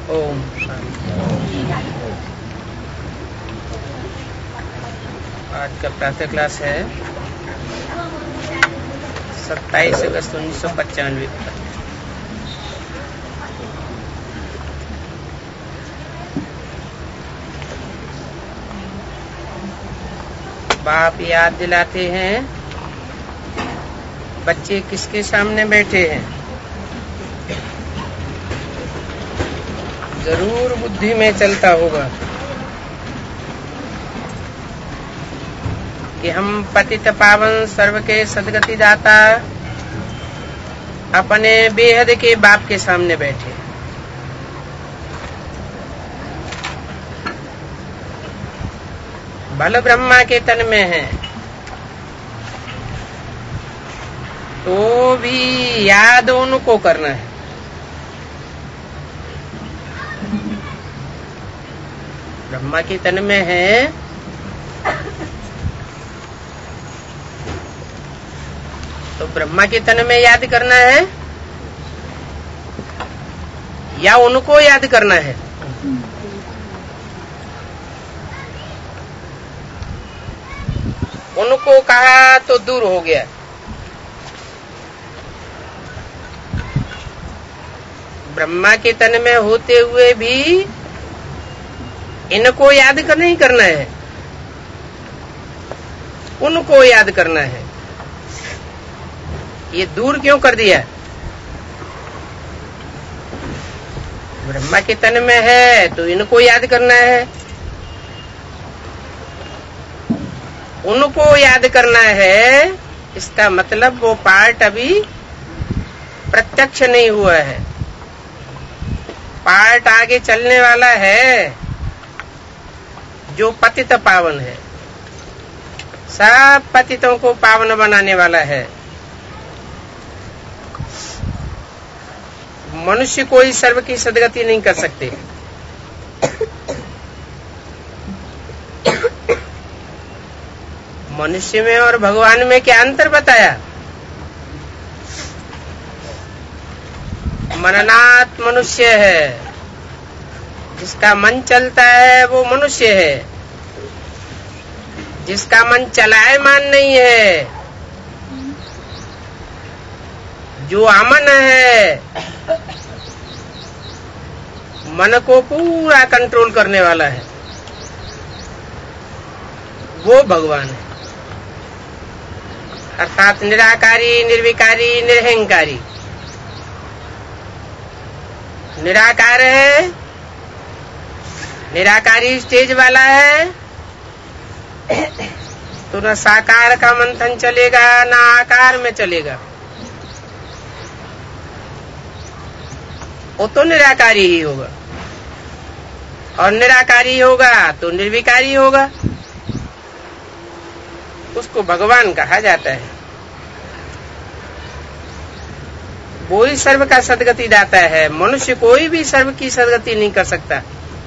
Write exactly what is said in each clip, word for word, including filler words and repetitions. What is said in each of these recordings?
ओम शांति। आज का प्रातः क्लास है सत्ताईस अगस्त उन्नीस सौ पचानवे। बाप याद दिलाते हैं बच्चे किसके सामने बैठे हैं। जरूर बुद्धि में चलता होगा कि हम पतित पावन सर्व के सदगति दाता अपने बेहद के बाप के सामने बैठे। भल ब्रह्मा के तन में है तो भी याद उनको करना है। ब्रह्मा के तन में है तो ब्रह्मा के तन में याद करना है या उनको याद करना है। उनको कहा तो दूर हो गया। ब्रह्मा के तन में होते हुए भी इनको याद कर नहीं करना है, उनको याद करना है। ये दूर क्यों कर दिया? ब्रह्मा के तन में है तो इनको याद करना है, उनको याद करना है। इसका मतलब वो पार्ट अभी प्रत्यक्ष नहीं हुआ है, पार्ट आगे चलने वाला है जो पतित पावन है। सब पतितों को पावन बनाने वाला है। मनुष्य कोई सर्व की सदगति नहीं कर सकते। मनुष्य में और भगवान में क्या अंतर बताया? मननात् मनुष्य है, जिसका मन चलता है वो मनुष्य है। जिसका मन चलायमान नहीं है, जो अमन है, मन को पूरा कंट्रोल करने वाला है, वो भगवान है। अर्थात निराकारी, निर्विकारी, निरहंकारी। निराकार है, निराकारी स्टेज वाला है तो न साकार का मंथन चलेगा न आकार में चलेगा, वो तो निराकारी ही होगा। और निराकारी होगा तो निर्विकारी होगा, उसको भगवान कहा जाता है। वो ही सर्व का सदगति दाता है। मनुष्य कोई भी सर्व की सदगति नहीं कर सकता,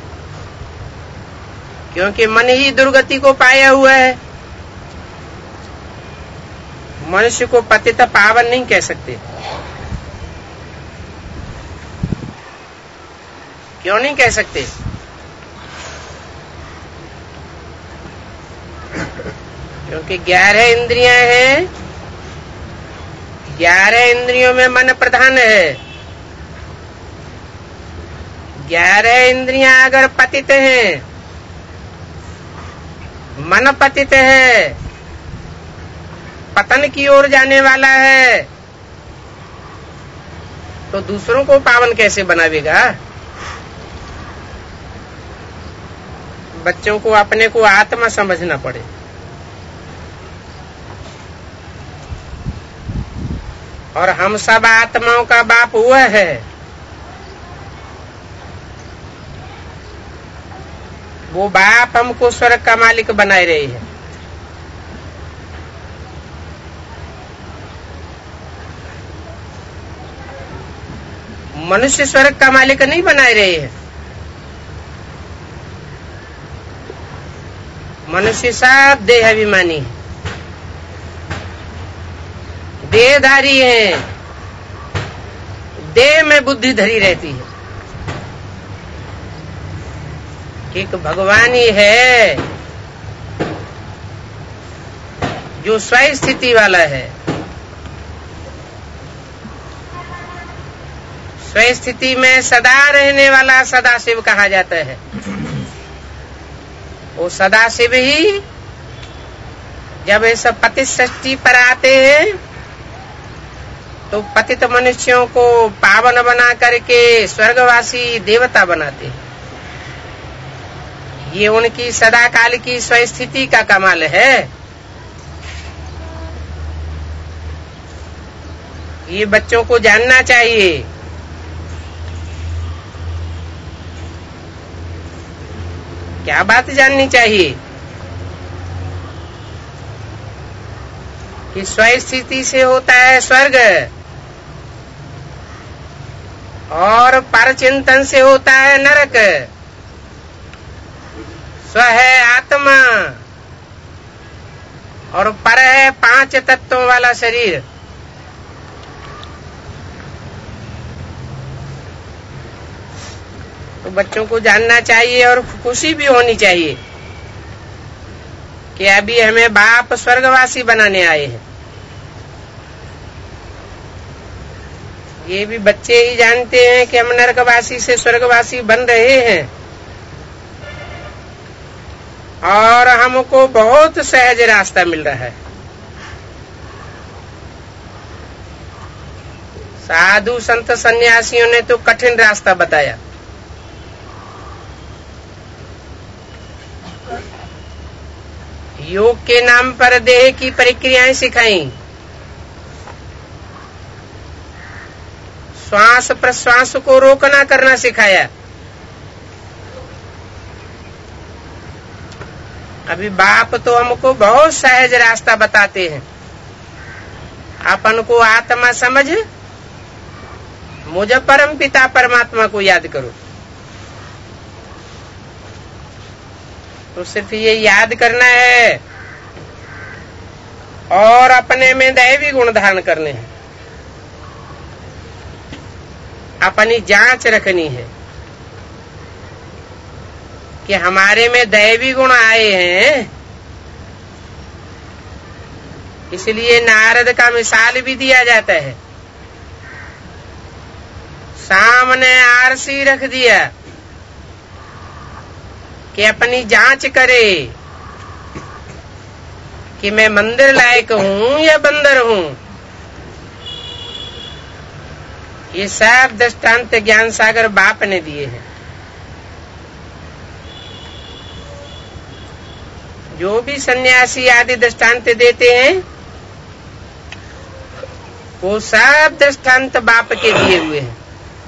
क्योंकि मन ही दुर्गति को पाया हुआ है। मनुष्य को पतित पावन नहीं कह सकते। क्यों नहीं कह सकते? क्योंकि ग्यारह इंद्रियां हैं, ग्यारह इंद्रियों में मन प्रधान है। ग्यारह इंद्रियां अगर पतित हैं, मन पतित है, पतन की ओर जाने वाला है, तो दूसरों को पावन कैसे बनावेगा? बच्चों को अपने को आत्मा समझना पड़े। और हम सब आत्माओं का बाप हुआ है। वो बाप हमको स्वर्ग का मालिक बनाए रही है। मनुष्य स्वर्ग का मालिक नहीं बनाए रहे है। मनुष्य सब देहाभिमानी है, देहधारी है, देह में बुद्धि धरी रहती है। एक भगवान ही है जो स्वयं स्थिति वाला है। स्वयं स्थिति में सदा रहने वाला सदाशिव कहा जाता है। वो सदाशिव ही जब इस पतित सृष्टि पर आते हैं तो पतित मनुष्यों को पावन बना करके स्वर्गवासी देवता बनाते हैं। ये उनकी सदा काल की स्वयं स्थिति का कमाल है। ये बच्चों को जानना चाहिए। क्या बात जाननी चाहिए कि स्वयं स्थिति से होता है स्वर्ग और परचिंतन से होता है नरक। स्व है आत्मा और पर है पांच तत्वों वाला शरीर। तो बच्चों को जानना चाहिए और खुशी भी होनी चाहिए कि अभी हमें बाप स्वर्गवासी बनाने आए हैं। ये भी बच्चे ही जानते हैं कि हम नरकवासी से स्वर्गवासी बन रहे हैं और हमको बहुत सहज रास्ता मिल रहा है। साधु संत सन्यासियों ने तो कठिन रास्ता बताया। योग के नाम पर देह की प्रक्रियाएं सिखाई, श्वास प्रश्वास को रोकना करना सिखाया। अभी बाप तो हमको बहुत सहज रास्ता बताते हैं। अपन को आत्मा समझ मुझे परम पिता परमात्मा को याद करो। तो सिर्फ ये याद करना है और अपने में दैवी गुण धारण करने हैं। अपनी जांच रखनी है कि हमारे में दैवी गुण आए हैं। इसलिए नारद का मिसाल भी दिया जाता है। सामने आरसी रख दिया कि अपनी जांच करे कि मैं मंदिर लायक हूं या बंदर हूं। ये सब दृष्टांत ज्ञान सागर बाप ने दिए हैं। जो भी सन्यासी आदि दृष्टांत देते हैं वो सब दृष्टांत बाप के दिए हुए हैं।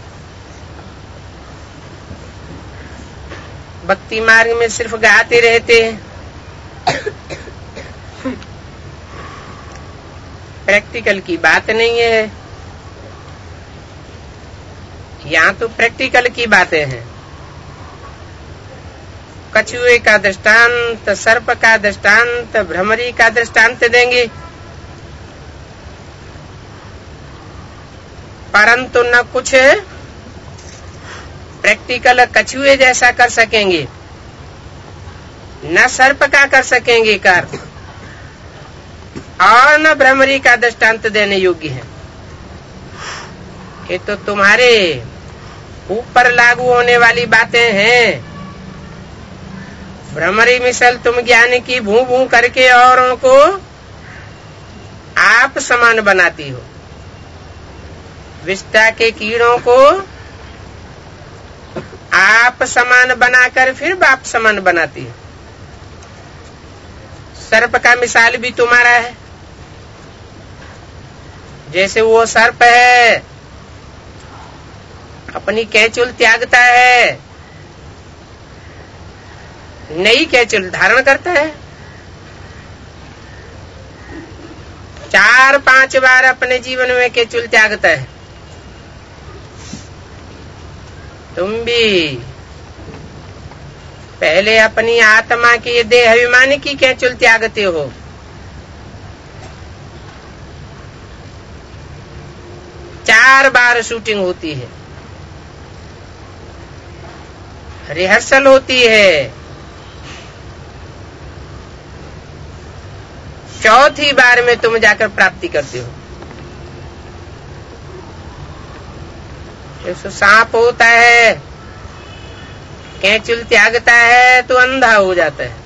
भक्ति मार्ग में सिर्फ गाते रहते हैं, प्रैक्टिकल की बात नहीं है। यहाँ तो प्रैक्टिकल की बातें हैं। कछुए का दृष्टांत, सर्प का दृष्टांत, भ्रमरी का दृष्टांत देंगे, परंतु न कुछ प्रैक्टिकल कछुए जैसा कर सकेंगे, न सर्प का कर सकेंगे कर, और न भ्रमरी का दृष्टांत देने योग्य है। ये तो तुम्हारे ऊपर लागू होने वाली बातें हैं। भ्रमरी मिसल तुम ज्ञान की भू भू करके औरों को आप समान बनाती हो। विष्टा के कीड़ों को आप समान बनाकर फिर बाप समान बनाती हो। सर्प का मिसाल भी तुम्हारा है। जैसे वो सर्प है, अपनी कैचुल त्यागता है, नई कैचुल धारण करता है। चार पांच बार अपने जीवन में कैचुल त्यागता है। तुम भी पहले अपनी आत्मा की देह अभिमान की कैचुल त्यागते हो। चार बार शूटिंग होती है। रिहर्सल होती है। चौथी बार में तुम जाकर प्राप्ति करते हो। जैसे सांप होता है, कैंचुल त्यागता है तो अंधा हो जाता है।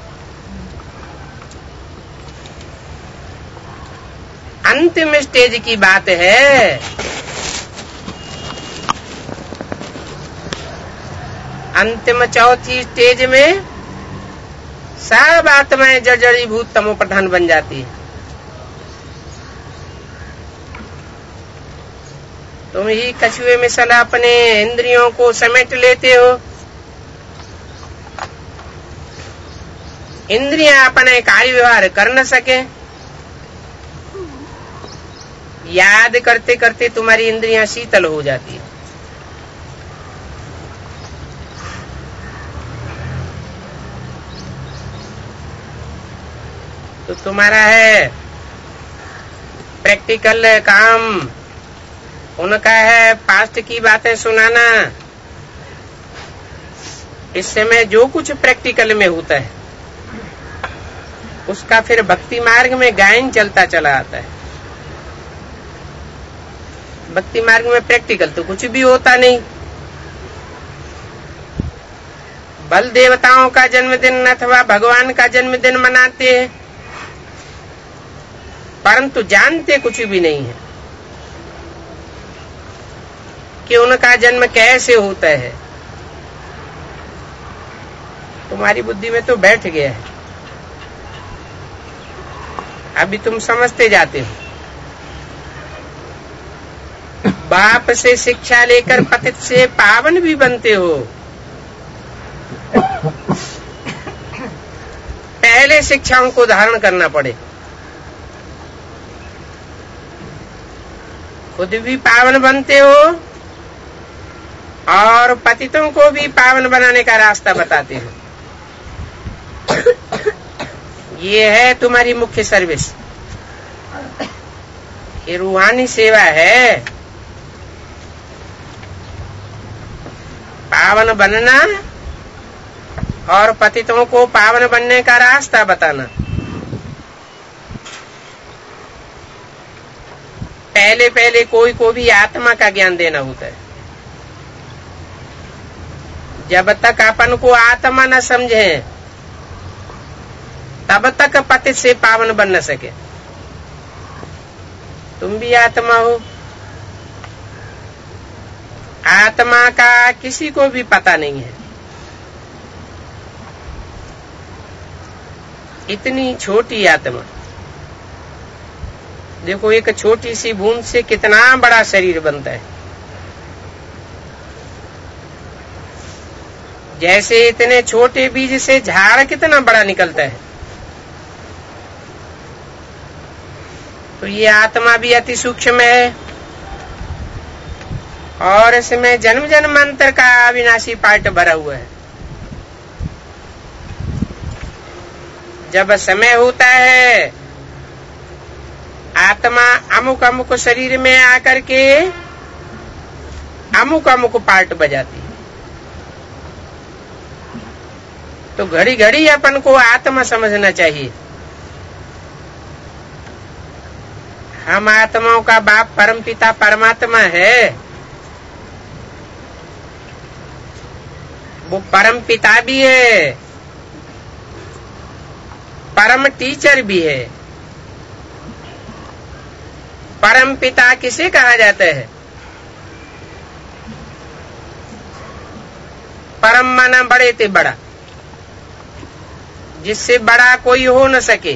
अंतिम स्टेज की बात है। अंतिम चौथी स्टेज में सब आत्माएं जर्जरीभूत तमो प्रधान बन जाती है। तुम ही कछुए में सला अपने इंद्रियों को समेट लेते हो। इंद्रियां अपने कार्य व्यवहार कर न सके। याद करते करते तुम्हारी इंद्रियां शीतल हो जाती है। तो तुम्हारा है प्रैक्टिकल काम, उनका है पास्ट की बातें सुनाना। इस समय जो कुछ प्रैक्टिकल में होता है उसका फिर भक्ति मार्ग में गायन चलता चला आता है। भक्ति मार्ग में प्रैक्टिकल तो कुछ भी होता नहीं। बल देवताओं का जन्मदिन अथवा भगवान का जन्मदिन मनाते हैं, परंतु जानते कुछ भी नहीं है कि उनका जन्म कैसे होता है। तुम्हारी बुद्धि में तो बैठ गया है, अभी तुम समझते जाते हो। बाप से शिक्षा लेकर पतित से पावन भी बनते हो। पहले शिक्षाओं को धारण करना पड़े, खुद भी पावन बनते हो और पतितों को भी पावन बनाने का रास्ता बताते हो। ये है तुम्हारी मुख्य सर्विस, ये रूहानी सेवा है। पावन बनना और पतितों को पावन बनने का रास्ता बताना। पहले पहले कोई को भी आत्मा का ज्ञान देना होता है। जब तक अपन को आत्मा न समझे तब तक पतित से पावन बन न सके। तुम भी आत्मा हो, आत्मा का किसी को भी पता नहीं है। इतनी छोटी आत्मा, देखो एक छोटी सी बूंद से कितना बड़ा शरीर बनता है। जैसे इतने छोटे बीज से झाड़ कितना बड़ा निकलता है, तो ये आत्मा भी अति सूक्ष्म है और इसमें जन्म जन्मांतर का अविनाशी पार्ट भरा हुआ है। जब समय होता है आत्मा अमुक अमुक शरीर में आकर के अमुक अमुक पार्ट बजाती है, तो घड़ी घड़ी अपन को आत्मा समझना चाहिए। हम आत्माओं का बाप परम पिता परमात्मा है। वो परम पिता भी है, परम टीचर भी है। परम पिता किसे कहा जाता है? परम माना बड़े ते बड़ा, जिससे बड़ा कोई हो न सके।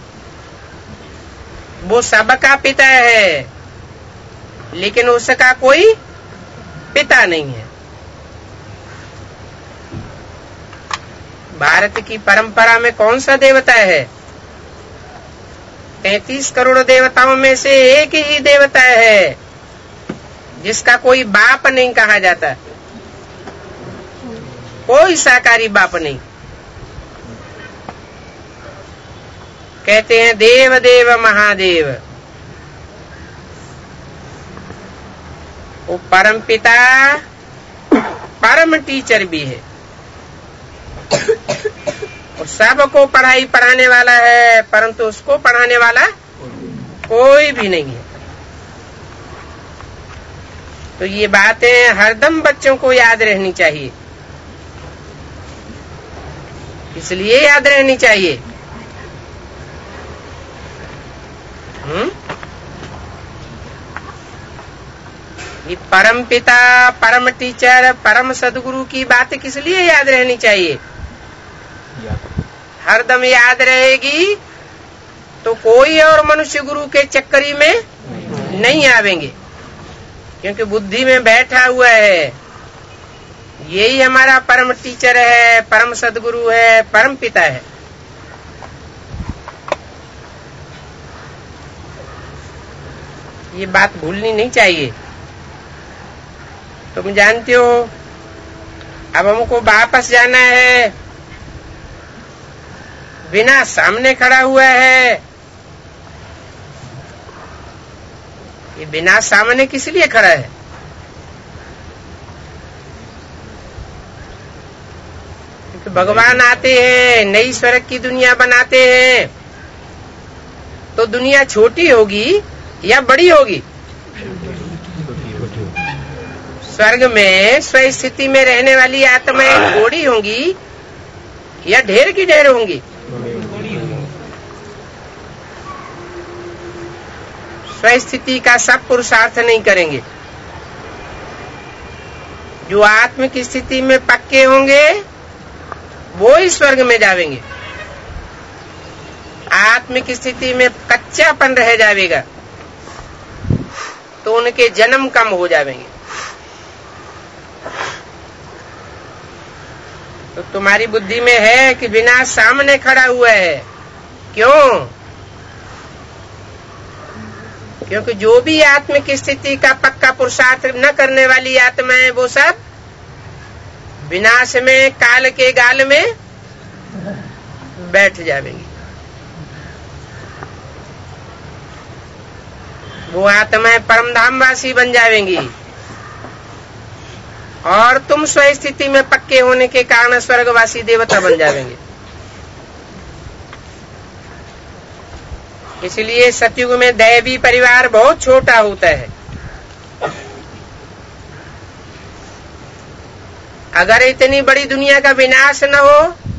वो सबका पिता है, लेकिन उसका कोई पिता नहीं है। भारत की परंपरा में कौन सा देवता है? तैतीस करोड़ देवताओं में से एक ही देवता है जिसका कोई बाप नहीं कहा जाता, कोई साकारी बाप नहीं। कहते हैं देव देव महादेव। वो परम पिता परम टीचर भी है। और सबको पढ़ाई पढ़ाने वाला है, परंतु उसको पढ़ाने वाला कोई भी नहीं है। तो ये बातें हरदम बच्चों को याद रहनी चाहिए, इसलिए याद रहनी चाहिए। हम्म ये परम पिता, परम टीचर, परम सदगुरु की बात किस लिए याद रहनी चाहिए? हरदम याद रहेगी तो कोई और मनुष्य गुरु के चक्करी में नहीं आवेंगे, क्योंकि बुद्धि में बैठा हुआ है, यही हमारा परम टीचर है, परम सदगुरु है, परम पिता है। ये बात भूलनी नहीं चाहिए। तुम जानते हो, अब हमको वापस जाना है, बिना सामने खड़ा हुआ है। ये बिना सामने किस लिए खड़ा है? क्योंकि भगवान आते हैं, नई स्वर्ग की दुनिया बनाते हैं, तो दुनिया छोटी होगी या बड़ी होगी? स्वर्ग में स्वस्थिति में रहने वाली आत्माएं थोड़ी होंगी या ढेर की ढेर होंगी? स्वस्थिति का सब पुरुषार्थ नहीं करेंगे। जो आत्मिक स्थिति में पक्के होंगे वो ही स्वर्ग में जावेंगे। आत्मिक स्थिति में कच्चापन रह जाएगा तो उनके जन्म कम हो जाएंगे। तो तुम्हारी बुद्धि में है कि बिना सामने खड़ा हुआ है, क्यों? क्योंकि जो भी आत्मिक स्थिति का पक्का पुरुषार्थ न करने वाली आत्मा है, वो सब विनाश में काल के गाल में बैठ जाएंगी। वो आत्माएं परमधामवासी बन जाएंगी और तुम स्वस्थिति में पक्के होने के कारण स्वर्गवासी देवता बन जाएंगे। इसलिए सतयुग में दैवी परिवार बहुत छोटा होता है। अगर इतनी बड़ी दुनिया का विनाश न हो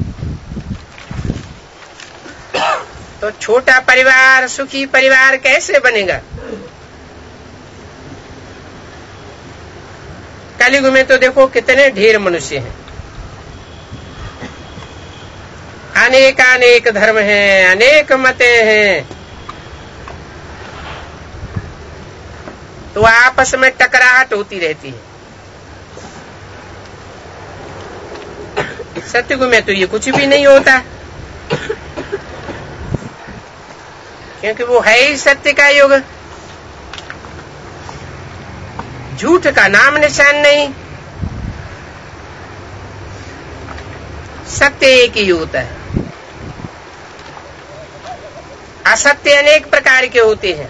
तो छोटा परिवार, सुखी परिवार कैसे बनेगा? कलयुग में तो देखो कितने ढेर मनुष्य हैं, अनेक अनेक धर्म हैं, अनेक मतें हैं, तो आपस में टकराहट होती रहती है। सतयुग में तो ये कुछ भी नहीं होता, क्योंकि वो है ही सत्य का युग। झूठ का नाम निशान नहीं, सत्य एक ही होता है। असत्य अनेक प्रकार के होते हैं।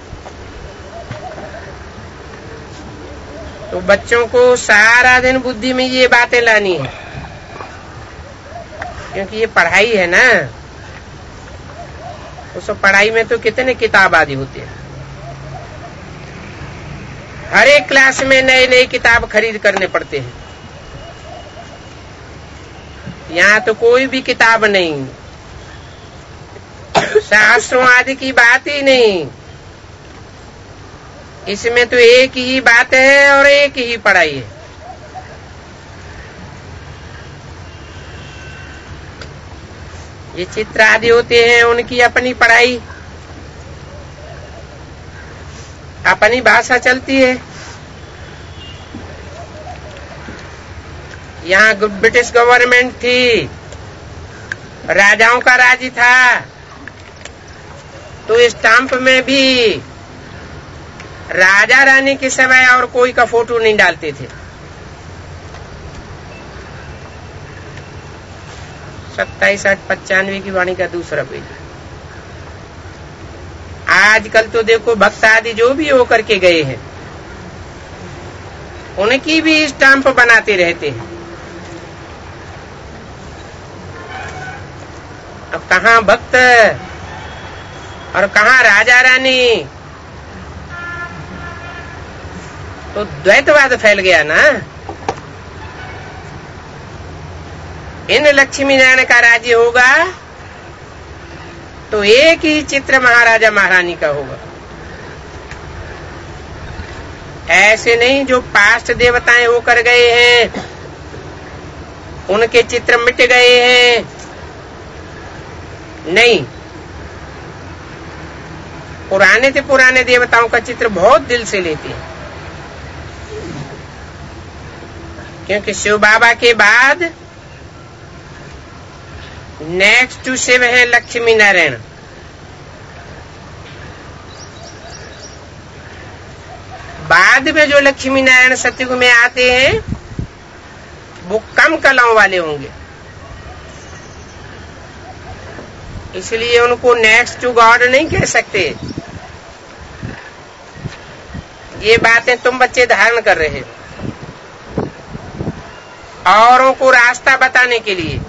तो बच्चों को सारा दिन बुद्धि में ये बातें लानी है, क्योंकि ये पढ़ाई है ना। उस पढ़ाई में तो कितने किताब आदि होते हैं, हर एक क्लास में नए नए किताब खरीद करने पड़ते हैं। यहाँ तो कोई भी किताब नहीं, शास्त्रों आदि की बात ही नहीं। इसमें तो एक ही बात है और एक ही पढ़ाई है। ये चित्र आदि होते हैं, उनकी अपनी पढ़ाई, अपनी भाषा चलती है। यहाँ ब्रिटिश गवर्नमेंट थी, राजाओं का राज था, तो स्टाम्प में भी राजा रानी के समय और कोई का फोटो नहीं डालते थे। सत्ताईस आठ पचानवे की वाणी का दूसरा पेज। आजकल तो देखो भक्त आदि जो भी होकर के गए हैं, उनकी भी स्टाम्प बनाते रहते हैं। अब कहाँ भक्त और कहाँ राजा रानी, तो द्वैतवाद फैल गया ना। इन लक्ष्मी नारायण का राज्य होगा तो एक ही चित्र महाराजा महारानी का होगा। ऐसे नहीं जो पास्ट देवताएं होकर गए हैं उनके चित्र मिट गए हैं, नहीं, पुराने से पुराने देवताओं का चित्र बहुत दिल से लेते हैं। क्योंकि शिव बाबा के बाद नेक्स्ट टू शिव है लक्ष्मी नारायण। बाद में जो लक्ष्मी नारायण सतयुग में आते हैं वो कम कलाओं वाले होंगे, इसलिए उनको नेक्स्ट टू गॉड नहीं कह सकते। ये बातें तुम बच्चे धारण कर रहे हो औरों को रास्ता बताने के लिए।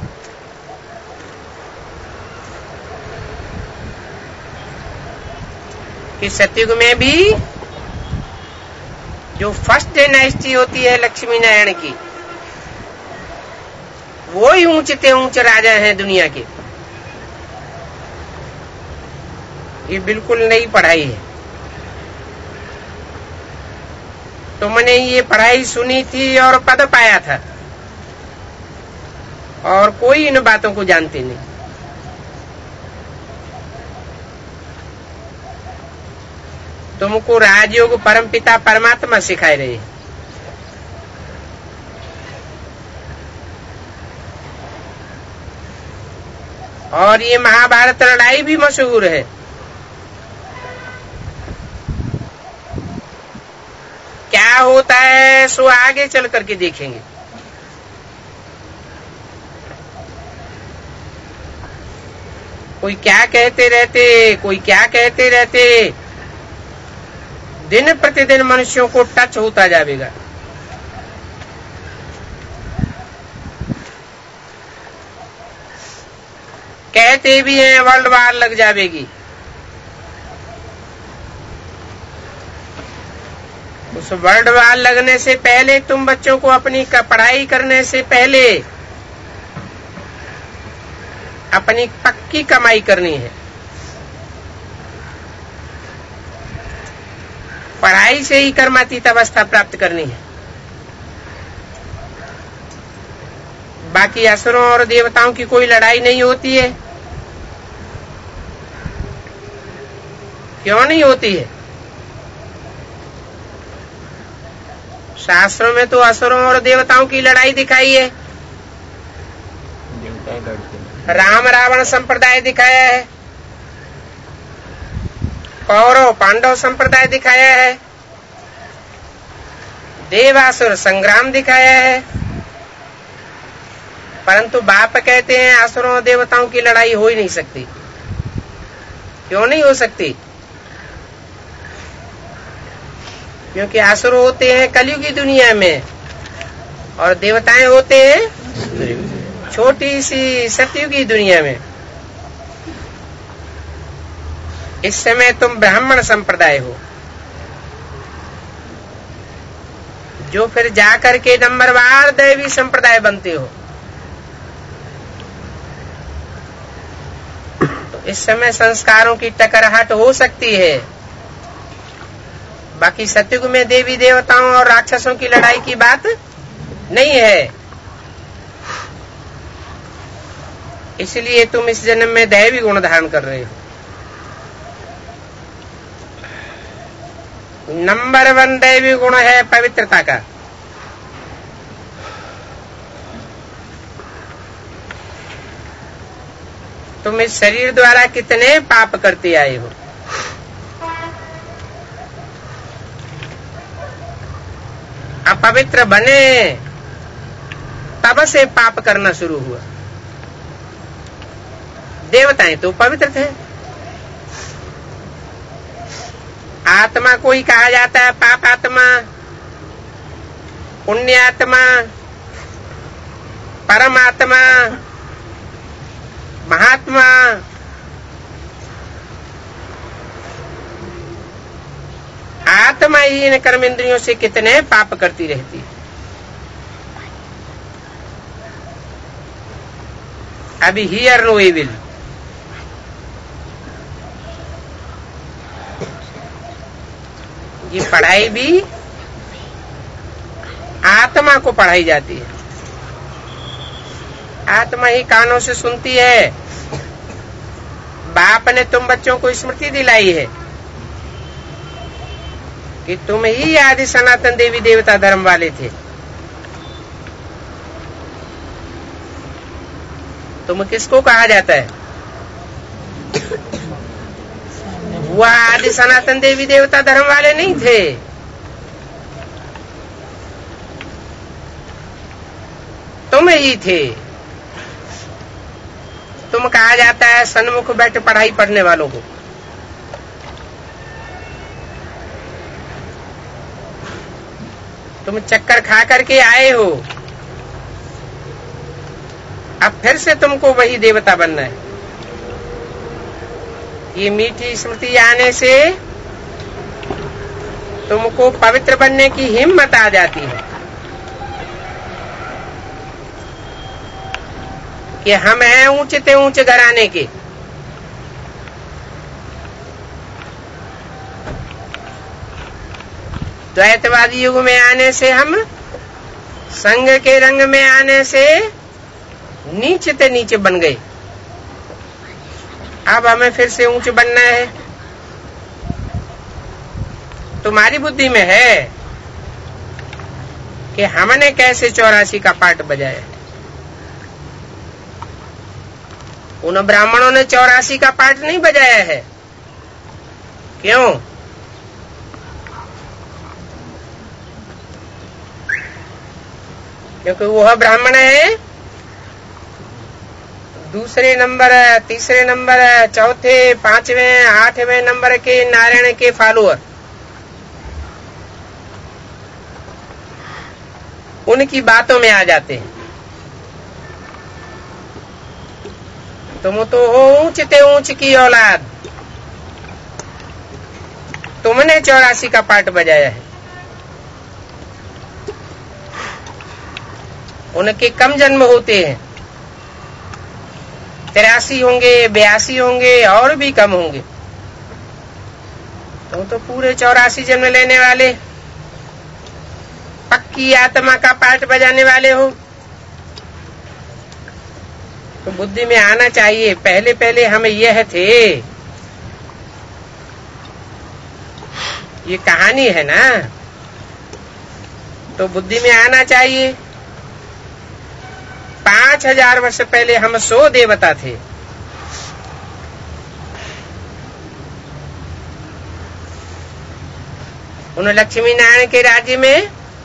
कि सतयुग में भी जो फर्स्ट डायनेस्टी होती है लक्ष्मी नारायण की, वो ही ऊंचे ऊंचे राजा हैं दुनिया के। ये बिल्कुल नई पढ़ाई है। तुमने ये पढ़ाई सुनी थी और पद पाया था और कोई इन बातों को जानते नहीं। तुमको राजयोग परमपिता परमात्मा सिखाए रहे। और ये महाभारत लड़ाई भी मशहूर है। क्या होता है सो आगे चल करके देखेंगे। कोई क्या कहते रहते, कोई क्या कहते रहते, दिन प्रतिदिन मनुष्यों को टच होता जाएगा। कहते भी हैं वर्ल्ड वार लग जाएगी। उस वर्ल्ड वार लगने से पहले तुम बच्चों को अपनी पढ़ाई करने से पहले अपनी पक्की कमाई करनी है। पढ़ाई से ही कर्मातीत अवस्था प्राप्त करनी है। बाकी असुरों और देवताओं की कोई लड़ाई नहीं होती है। क्यों नहीं होती है? शास्त्रों में तो असुरों और देवताओं की लड़ाई दिखाई है। राम रावण संप्रदाय दिखाया है, कौरव पांडव संप्रदाय दिखाया है, देवासुर संग्राम दिखाया है। परंतु बाप कहते हैं असुरों और देवताओं की लड़ाई हो ही नहीं सकती। क्यों नहीं हो सकती? क्योंकि असुर होते हैं कलयुगी दुनिया में और देवताएं होते हैं छोटी सी सतयुगी दुनिया में। इस समय तुम ब्राह्मण संप्रदाय हो, जो फिर जाकर के नंबरवार दैवी संप्रदाय बनते हो। तो इस समय संस्कारों की टकराहट हो सकती है। बाकी सतयुग में देवी देवताओं और राक्षसों की लड़ाई की बात नहीं है। इसलिए तुम इस जन्म में दैवी गुण धारण कर रहे हो। नंबर वन दैवी गुण है पवित्रता का। तुम इस शरीर द्वारा कितने पाप करते आए हो। अपवित्र बने तब से पाप करना शुरू हुआ। देवताएं तो पवित्र थे। आत्मा को ही कहा जाता है पाप आत्मा, पुण्यात्मा, परमात्मा, महात्मा आत्मा ही इन कर्म इंद्रियों से कितने पाप करती रहती है। अभी हियर नो एविल, ये पढ़ाई भी आत्मा को पढ़ाई जाती है। आत्मा ही कानों से सुनती है। बाप ने तुम बच्चों को स्मृति दिलाई है कि तुम ही आदि सनातन देवी देवता धर्म वाले थे। तुम किसको कहा जाता है? वह आदि सनातन देवी देवता धर्म वाले नहीं थे। तुम ही थे। तुम कहा जाता है सन्मुख बैठ पढ़ाई पढ़ने वालों को। तुम चक्कर खा करके आए हो, अब फिर से तुमको वही देवता बनना है। ये मीठी स्मृति आने से तुमको पवित्र बनने की हिम्मत आ जाती है कि हम हैं ऊंचे ऊंचे घराने के। द्वैतवादी युग में आने से, हम संघ के रंग में आने से नीचे ते नीचे बन गए। अब हमें फिर से ऊंचे बनना है। तुम्हारी बुद्धि में है कि हमने कैसे चौरासी का पाठ बजाया। उन ब्राह्मणों ने चौरासी का पाठ नहीं बजाया है। क्यों? क्योंकि वह ब्राह्मण है दूसरे नंबर, तीसरे नंबर, चौथे, पांचवें, आठवें नंबर के नारायण के फॉलोअर। उनकी बातों में आ जाते हैं। तुम तो हो ऊंचते ऊंच की औलाद, तुमने चौरासी का पाठ बजाया है। उनके कम जन्म होते हैं, तिरासी होंगे, बयासी होंगे, और भी कम होंगे। तुम तो पूरे चौरासी जन्म लेने वाले, पक्की आत्मा का पाठ बजाने वाले हो। तो बुद्धि में आना चाहिए, पहले पहले हम यह थे। ये कहानी है ना, तो बुद्धि में आना चाहिए। पांच हजार वर्ष पहले हम सो देवता थे। उन लक्ष्मी नारायण के राज्य में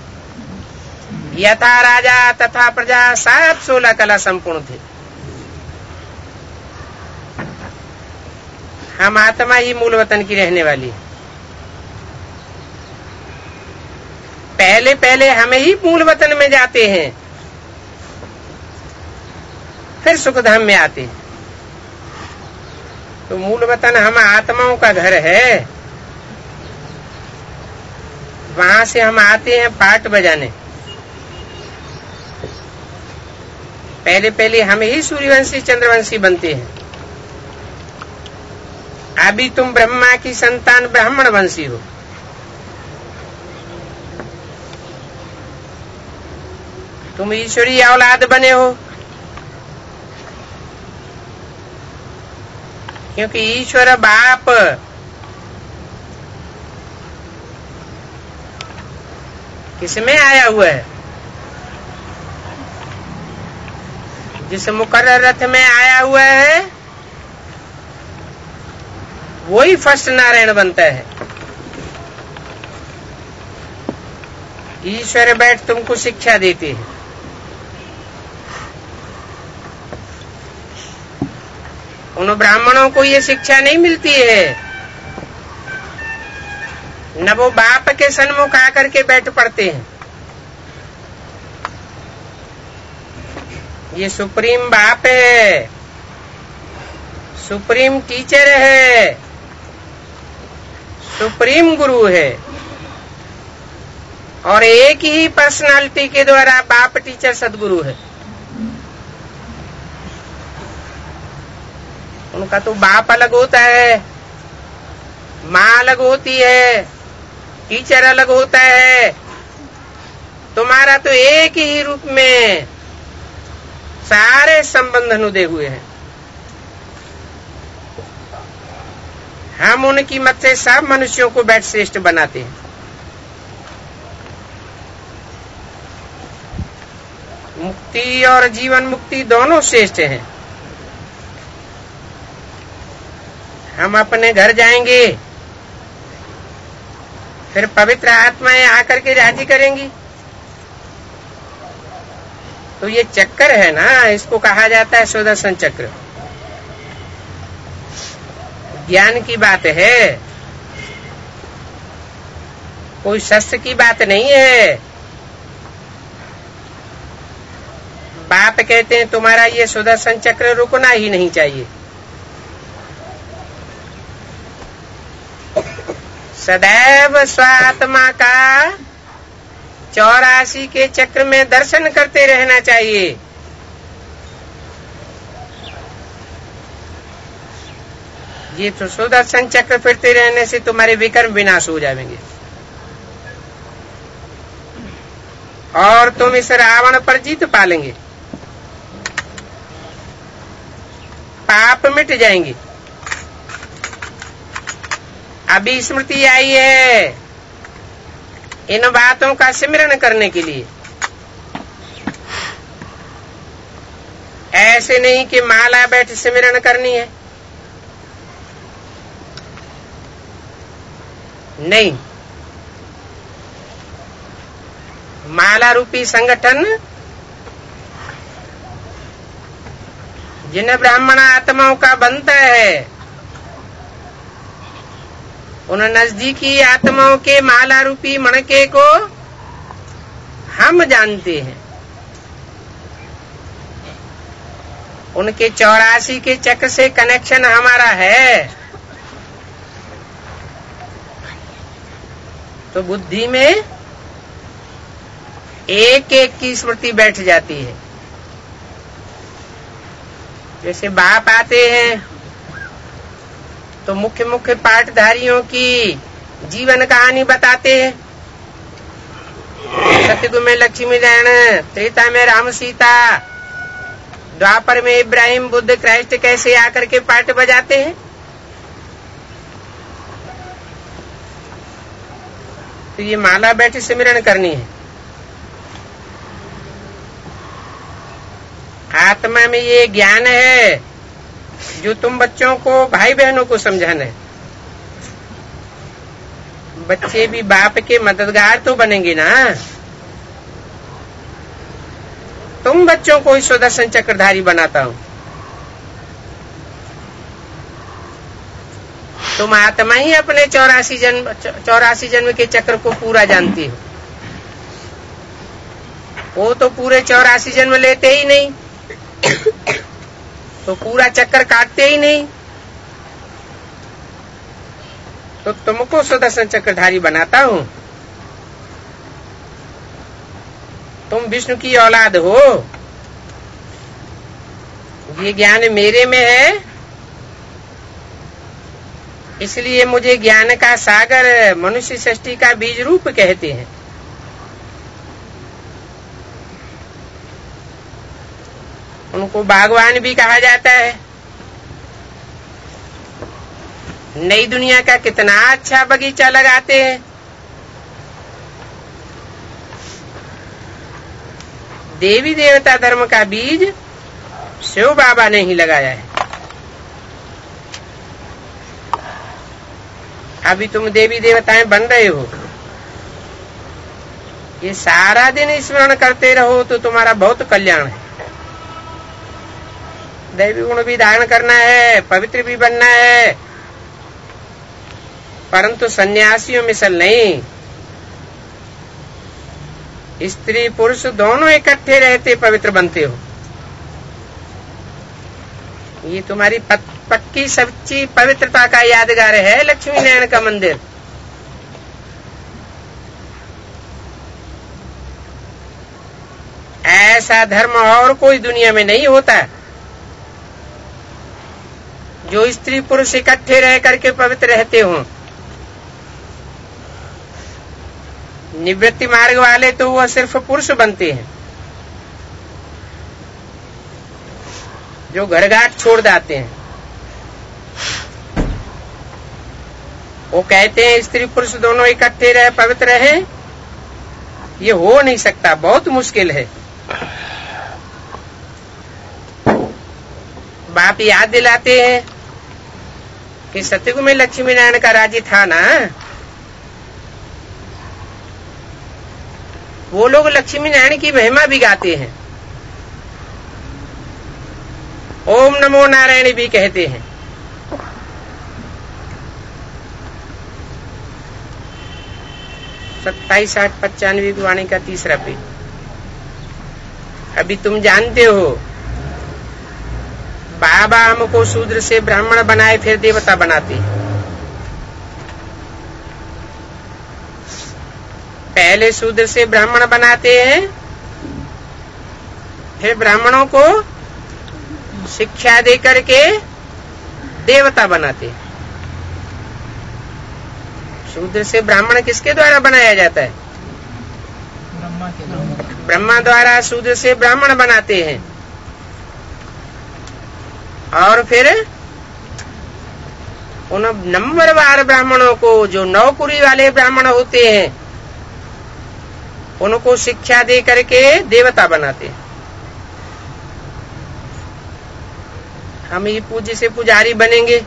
यथा राजा तथा प्रजा सब सोलह कला संपूर्ण थे। हम आत्मा ही मूल वतन की रहने वाली है। पहले पहले हमें ही मूल वतन में जाते हैं, फिर सुखधाम में आते हैं। तो मूल वतन हम आत्माओं का घर है। वहां से हम आते हैं पाठ बजाने। पहले पहले हम ही सूर्यवंशी चंद्रवंशी बनते हैं। अभी तुम ब्रह्मा की संतान ब्राह्मण वंशी हो। तुम ईश्वरी औलाद बने हो, क्योंकि ईश्वर बाप किसमें आया हुआ है? जिस मुकर्रर रथ में आया हुआ है वही फर्स्ट नारायण बनता है। ईश्वर बैठ तुमको शिक्षा देते हैं। उन ब्राह्मणों को ये शिक्षा नहीं मिलती है। न वो बाप के सन्मुख आकर के बैठ पड़ते हैं। ये सुप्रीम बाप है, सुप्रीम टीचर है, सुप्रीम गुरु है, और एक ही पर्सनालिटी के द्वारा बाप टीचर सदगुरु है। उनका तो बाप अलग होता है, माँ अलग होती है, टीचर अलग होता है। तुम्हारा तो एक ही रूप में सारे संबंध अनुदय हुए हैं। हम उनकी मत से सब मनुष्यों को बैठ श्रेष्ठ बनाते हैं। मुक्ति और जीवन मुक्ति दोनों श्रेष्ठ हैं। हम अपने घर जाएंगे, फिर पवित्र आत्माएं आकर के राजी करेंगी। तो ये चक्कर है ना, इसको कहा जाता है सुदर्शन चक्र। ज्ञान की बात है, कोई शस्त्र की बात नहीं है। बाप कहते हैं तुम्हारा ये सुदर्शन चक्र रुकना ही नहीं चाहिए। सदैव स्वात्मा का चौरासी के चक्र में दर्शन करते रहना चाहिए। ये तो सुदर्शन चक्र फिरते रहने से तुम्हारे विकर्म विनाश हो जाएंगे और तुम इस रावण पर जीत पालेंगे, पाप मिट जाएंगे। अभी स्मृति आई है इन बातों का सिमरन करने के लिए। ऐसे नहीं कि माला बैठ सिमरन करनी है, नहीं। माला रूपी संगठन जिन ब्राह्मण आत्माओं का बनता है, उन नजदीकी आत्माओं के माला रूपी मणके को हम जानते हैं। उनके चौरासी के चक्र से कनेक्शन हमारा है। तो बुद्धि में एक एक की स्मृति बैठ जाती है। जैसे बाप आते हैं तो मुख्य मुख्य पाठधारियों की जीवन कहानी बताते हैं। सतयुग में लक्ष्मी नारायण, त्रेता में राम सीता, द्वापर में इब्राहिम बुद्ध क्राइस्ट कैसे आकर के पाठ बजाते हैं। तो ये माला बैठी सिमरन करनी है। आत्मा में ये ज्ञान है जो तुम बच्चों को, भाई बहनों को समझाना है। बच्चे भी बाप के मददगार तो बनेंगे ना। तुम बच्चों को ही सुदर्शन चक्रधारी बनाता हूं। तुम आत्मा ही अपने चौरासी जन्म चौरासी जन्म के चक्र को पूरा जानती हो। वो तो पूरे चौरासी जन्म लेते ही नहीं, तो पूरा चक्कर काटते ही नहीं। तो तुमको सुदर्शन चक्रधारी बनाता हूं। तुम विष्णु की औलाद हो। ये ज्ञान मेरे में है, इसलिए मुझे ज्ञान का सागर, मनुष्य सृष्टि का बीज रूप कहते हैं। उनको बागवान भी कहा जाता है। नई दुनिया का कितना अच्छा बगीचा लगाते हैं। देवी देवता धर्म का बीज शिव बाबा ने ही लगाया है। अभी तुम देवी देवताएं बन रहे हो। ये सारा दिन स्मरण करते रहो तो तुम्हारा बहुत कल्याण है। दैवी गुण भी धारण करना है, पवित्र भी बनना है, परंतु सन्यासियों मिसल नहीं। स्त्री पुरुष दोनों इकट्ठे रहते पवित्र बनते हो। ये तुम्हारी पत पक्की सच्ची पवित्रता का यादगार है लक्ष्मी नारायण का मंदिर। ऐसा धर्म और कोई दुनिया में नहीं होता जो स्त्री पुरुष इकट्ठे रह करके पवित्र रहते हों। निवृत्ति मार्ग वाले तो वह सिर्फ पुरुष बनते हैं जो घर घाट छोड़ जाते हैं। वो कहते हैं स्त्री पुरुष दोनों इकट्ठे रहे पवित्र रहे, ये हो नहीं सकता, बहुत मुश्किल है। बाप याद दिलाते हैं कि सतयुग में लक्ष्मी नारायण का राज्य था ना। वो लोग लक्ष्मी नारायण की महिमा भी गाते हैं, ओम नमो नारायण भी कहते हैं। सत्ताईस आठ पचानवे की वाणी का तीसरा पेज। अभी तुम जानते हो बाबा हमको शूद्र से ब्राह्मण बनाए फिर देवता बनाते। पहले शूद्र से ब्राह्मण बनाते हैं, फिर ब्राह्मणों को शिक्षा दे करके देवता बनाते। शूद्र से ब्राह्मण किसके द्वारा बनाया जाता है? ब्रह्मा के द्वारा। ब्रह्मा द्वारा शूद्र से ब्राह्मण बनाते हैं और फिर उन नंबरवार ब्राह्मणों को, जो नौकरी वाले ब्राह्मण होते हैं, उनको शिक्षा दे करके देवता बनाते हैं। हम ही पूज्य से पुजारी बनेंगे,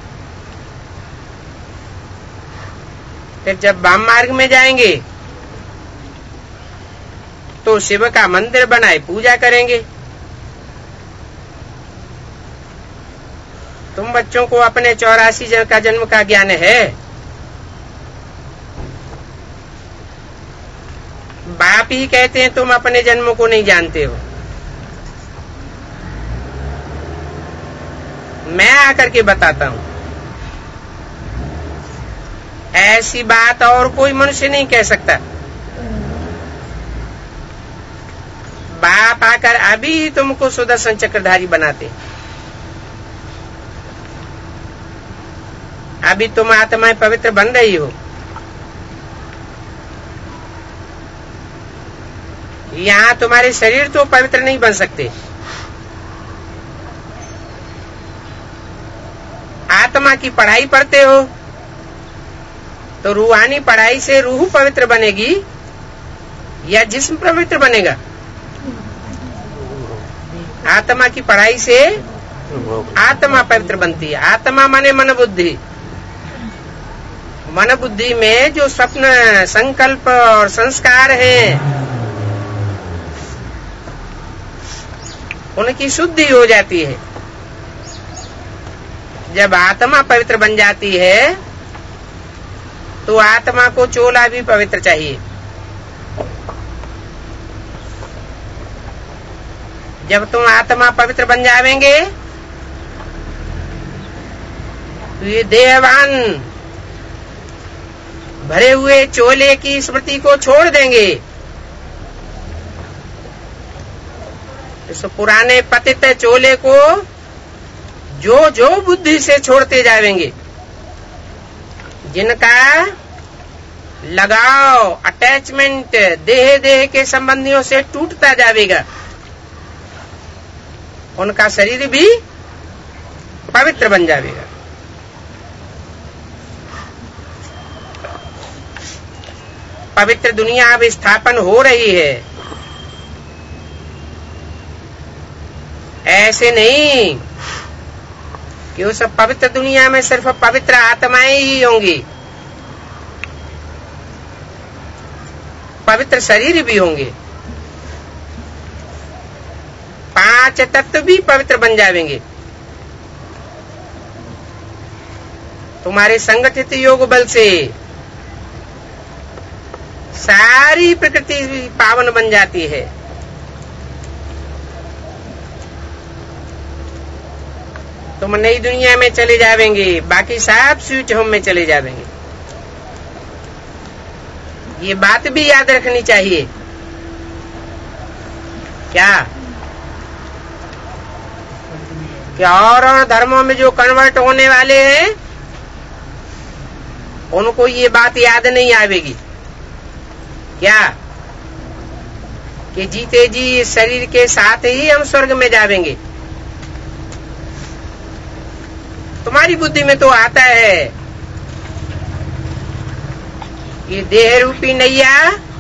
फिर जब वाम मार्ग में जाएंगे तो शिव का मंदिर बनाए पूजा करेंगे। तुम बच्चों को अपने चौरासी का जन्म का ज्ञान है? बाप ही कहते हैं तुम अपने जन्म को नहीं जानते हो। मैं आकर के बताता हूं। ऐसी बात और कोई मनुष्य नहीं कह सकता। बाप आकर अभी तुमको सुदर्शन चक्रधारी बनाते। अभी तुम आत्माएं पवित्र बन रही हो। यहाँ तुम्हारे शरीर तो पवित्र नहीं बन सकते। आत्मा की पढ़ाई पढ़ते हो तो रूहानी पढ़ाई से रूह पवित्र बनेगी या जिस्म पवित्र बनेगा? आत्मा की पढ़ाई से आत्मा पवित्र बनती है। आत्मा माने मन बुद्धि। मन बुद्धि में जो स्वप्न, संकल्प और संस्कार हैं, उनकी शुद्धि हो जाती है। जब आत्मा पवित्र बन जाती है तो आत्मा को चोला भी पवित्र चाहिए। जब तुम आत्मा पवित्र बन जावेंगे तो ये देहवान भरे हुए चोले की स्मृति को छोड़ देंगे। इस पुराने पतित चोले को जो जो बुद्धि से छोड़ते जाएंगे, जिनका लगाव, अटैचमेंट देह देह के संबंधियों से टूटता जाएगा, उनका शरीर भी पवित्र बन जाएगा। पवित्र दुनिया अब स्थापन हो रही है। ऐसे नहीं कि उस पवित्र दुनिया में सिर्फ पवित्र आत्माएं ही होंगी, पवित्र शरीर भी होंगे। पांच तत्व भी पवित्र बन जाएंगे। तुम्हारे संगठित योग बल से सारी प्रकृति पावन बन जाती है। तुम नई दुनिया में चले जावेंगे, बाकी सब स्वीट होम में चले जावेंगे। ये बात भी याद रखनी चाहिए। क्या क्या और और धर्मों में जो कन्वर्ट होने वाले हैं उनको ये बात याद नहीं आवेगी क्या कि जीते जी इस शरीर के साथ ही हम स्वर्ग में जावेंगे। तुम्हारी बुद्धि में तो आता है कि देह रूपी नैया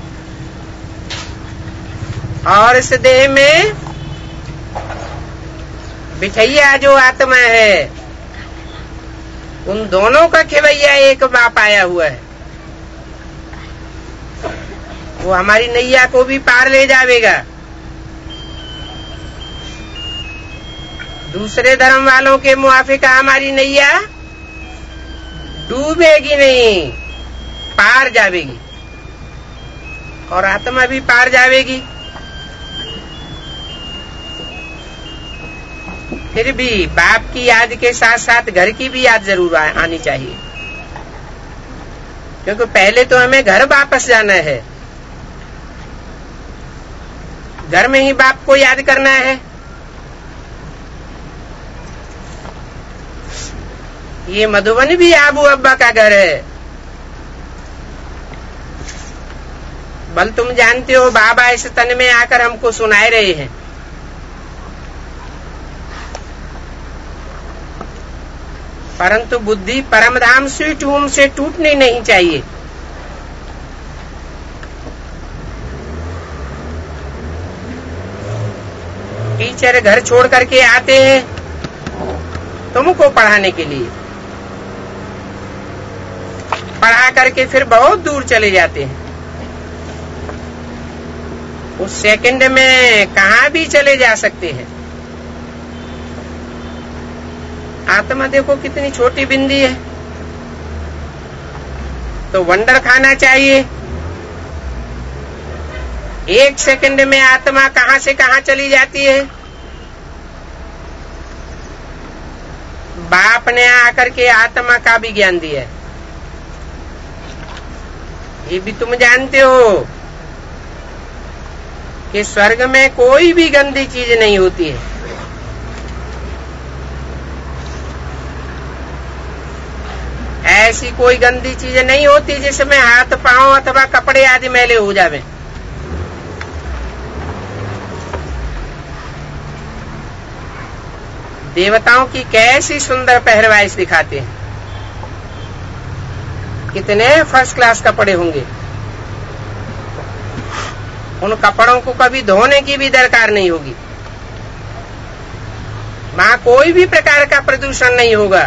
और इस देह में बिछैया जो आत्मा है, उन दोनों का खेवैया एक बाप आया हुआ है। वो हमारी नैया को भी पार ले जावेगा। दूसरे धर्म वालों के मुआफिक हमारी नैया डूबेगी नहीं, पार जावेगी और आत्मा भी पार जावेगी। फिर भी बाप की याद के साथ साथ घर की भी याद जरूर आनी चाहिए, क्योंकि पहले तो हमें घर वापस जाना है। घर में ही बाप को याद करना है। ये मधुबन भी आबू अब्बा का घर है। बल तुम जानते हो बाबा इस तन में आकर हमको सुनाए रहे हैं। परंतु बुद्धि परमधाम स्वीट होम से टूटनी नहीं चाहिए। टीचर घर छोड़ करके आते हैं तुमको पढ़ाने के लिए, पढ़ा करके फिर बहुत दूर चले जाते हैं। उस सेकंड में कहाँ भी चले जा सकते हैं। आत्मा देखो कितनी छोटी बिंदी है, तो वंडर खाना चाहिए। एक सेकंड में आत्मा कहां से कहां चली जाती है। बाप ने आकर के आत्मा का भी ज्ञान दिया है। ये भी तुम जानते हो कि स्वर्ग में कोई भी गंदी चीज नहीं होती है। ऐसी कोई गंदी चीज नहीं होती जिसमें हाथ पांव अथवा कपड़े आदि मैले हो जावे। देवताओं की कैसी सुंदर पहरवाइश दिखाते हैं। कितने फर्स्ट क्लास कपड़े होंगे। उन कपड़ों को कभी धोने की भी दरकार नहीं होगी। वहां कोई भी प्रकार का प्रदूषण नहीं होगा।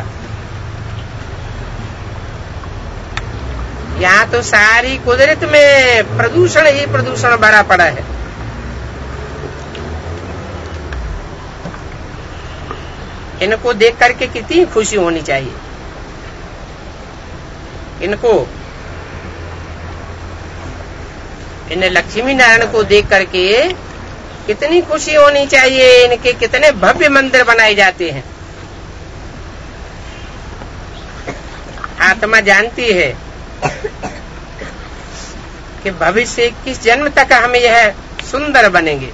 यहाँ तो सारी कुदरत में प्रदूषण ही प्रदूषण भरा पड़ा है। इनको देख करके कितनी खुशी होनी चाहिए। इनको इन लक्ष्मी नारायण को देख करके कितनी खुशी होनी चाहिए। इनके कितने भव्य मंदिर बनाए जाते हैं। आत्मा जानती है कि भविष्य किस जन्म तक हम यह सुंदर बनेंगे।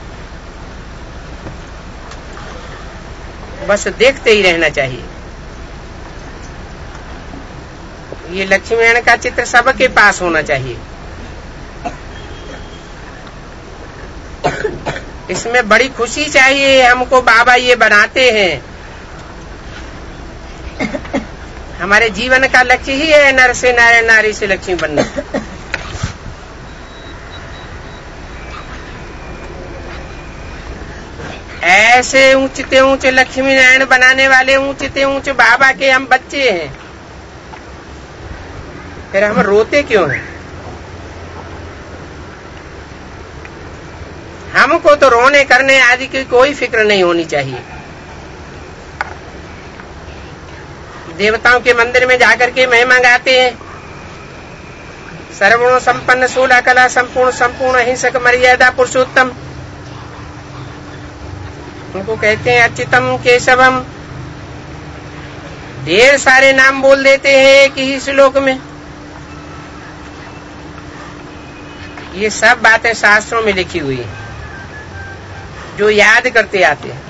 बस देखते ही रहना चाहिए। ये लक्ष्मी नारायण का चित्र सबके पास होना चाहिए। इसमें बड़ी खुशी चाहिए हमको। बाबा ये बनाते हैं। हमारे जीवन का लक्ष्य ही है नर से नारायण, नारी से लक्ष्मी बनना। ऐसे ऊंचते ऊंचे लक्ष्मी नारायण बनाने वाले ऊंचते ऊंचे बाबा के हम बच्चे हैं। फिर हम रोते क्यों हैं? हमको तो रोने करने आदि की कोई फिक्र नहीं होनी चाहिए। देवताओं के मंदिर में जाकर के महिमा गाते हैं। सर्वगुण संपन्न सोलह कला संपूर्ण संपूर्ण अहिंसक मर्यादा पुरुषोत्तम। उनको कहते हैं अच्युतम केशवम ढेर सारे नाम बोल देते हैं एक ही श्लोक में। ये सब बातें शास्त्रों में लिखी हुई हैं, जो याद करते आते हैं।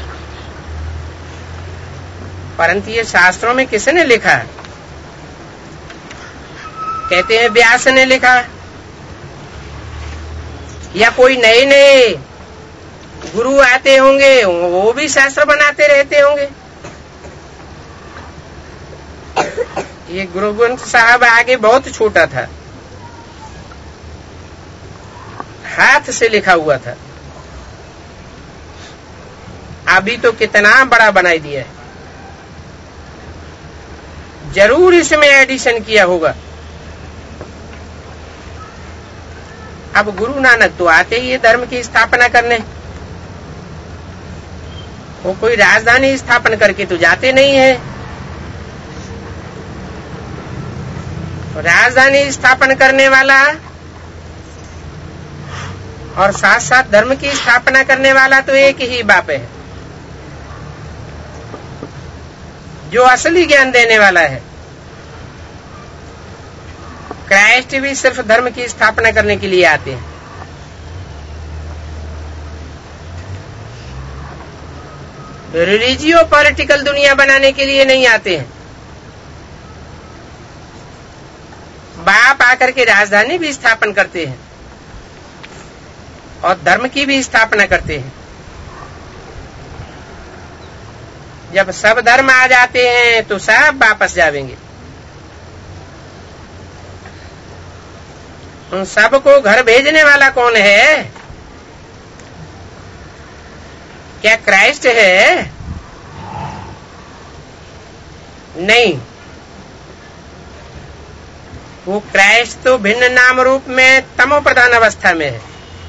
परंतु ये शास्त्रों में किसने लिखा? कहते हैं व्यास ने लिखा, या कोई नए नए गुरु आते होंगे, वो भी शास्त्र बनाते रहते होंगे। ये गुरु ग्रंथ साहब आगे बहुत छोटा था, हाथ से लिखा हुआ था। अभी तो कितना बड़ा बनाई दिया है। जरूर इसमें एडिशन किया होगा। अब गुरु नानक तो आते ही धर्म की स्थापना करने, वो कोई राजधानी स्थापन करके तो जाते नहीं है। राजधानी स्थापन करने वाला और साथ साथ धर्म की स्थापना करने वाला तो एक ही बाप है, जो असली ज्ञान देने वाला है। क्राइस्ट भी सिर्फ धर्म की स्थापना करने के लिए आते हैं। रिलीजियो पॉलिटिकल दुनिया बनाने के लिए नहीं आते हैं। बाप आकर के राजधानी भी स्थापन करते हैं और धर्म की भी स्थापना करते हैं। जब सब धर्म आ जाते हैं तो सब वापस जाएंगे। उन सबको घर भेजने वाला कौन है? क्या क्राइस्ट है? नहीं, वो क्राइस्ट तो भिन्न नाम रूप में तमो प्रधान अवस्था में है,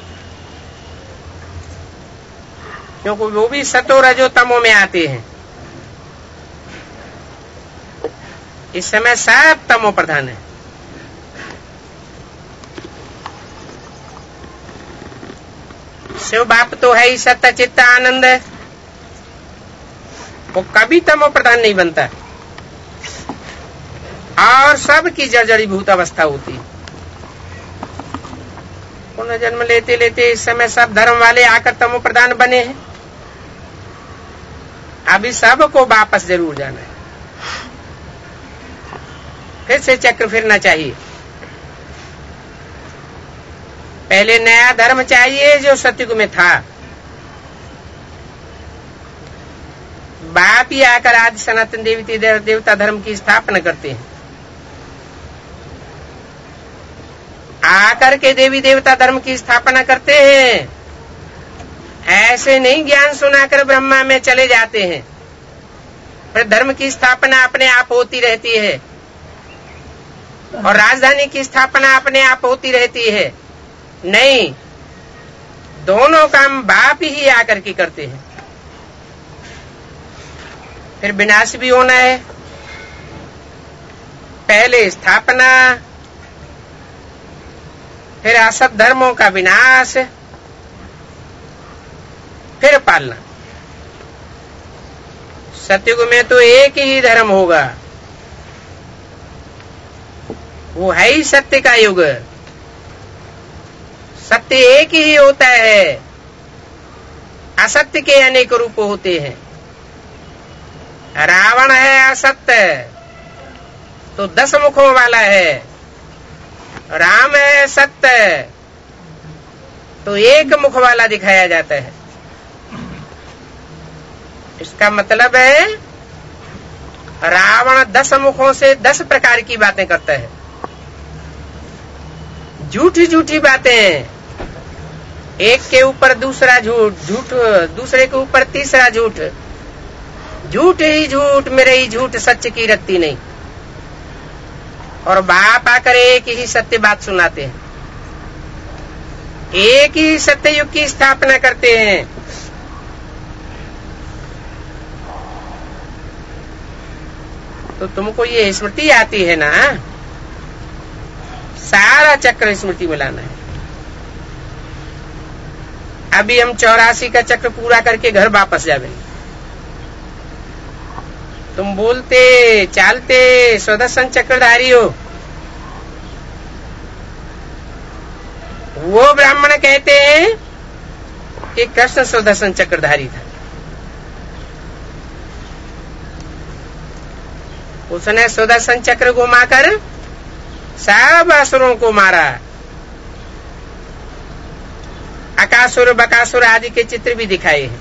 क्योंकि वो भी सतो रजो तमो में आते हैं। इस समय सब तमो प्रधान है। शिव बाप तो है ही सत्य चित्त आनंद, वो कभी तमो प्रधान नहीं बनता और सबकी जर्जरीभूत अवस्था होती। पुनर्जन्म लेते लेते इस समय सब धर्म वाले आकर तमो प्रधान बने हैं। अभी सबको वापस जरूर जाना है, फिर से चक्र फिरना चाहिए। पहले नया धर्म चाहिए जो सतयुग में था। बाप ही आकर आदि सनातन देवी देवता धर्म की स्थापना करते हैं। आकर के देवी देवता धर्म की स्थापना करते हैं। ऐसे नहीं ज्ञान सुनाकर ब्रह्मा में चले जाते हैं, फिर धर्म की स्थापना अपने आप होती रहती है और राजधानी की स्थापना अपने आप होती रहती है। नहीं, दोनों काम बाप ही आकर के करते हैं। फिर विनाश भी होना है। पहले स्थापना, फिर असत धर्मों का विनाश, फिर पालना। सतयुग में तो एक ही धर्म होगा, वो है ही सत्य का युग। सत्य एक ही होता है, असत्य के अनेक रूप होते हैं। रावण है असत्य तो दस मुखों वाला है, राम है सत्य तो एक मुख वाला दिखाया जाता है। इसका मतलब है रावण दस मुखों से दस प्रकार की बातें करता है, झूठी झूठी बातें, एक के ऊपर दूसरा झूठ, झूठ दूसरे के ऊपर तीसरा झूठ, झूठ ही झूठ, मेरे ही झूठ, सच की रखती नहीं। और बाप आकर एक ही सत्य बात सुनाते हैं, एक ही सत्य युग की स्थापना करते हैं। तो तुमको ये स्मृति आती है ना, सारा चक्र स्मृति में लाना है। अभी हम चौरासी का चक्र पूरा करके घर वापस जाएंगे। तुम बोलते चालते सुदर्शन चक्रधारी हो। वो ब्राह्मण कहते हैं कि कृष्ण सुदर्शन चक्रधारी था। उसने सुदर्शन चक्र घुमाकर सब असुरों को मारा। अकासुर बकासुर आदि के चित्र भी दिखाए हैं,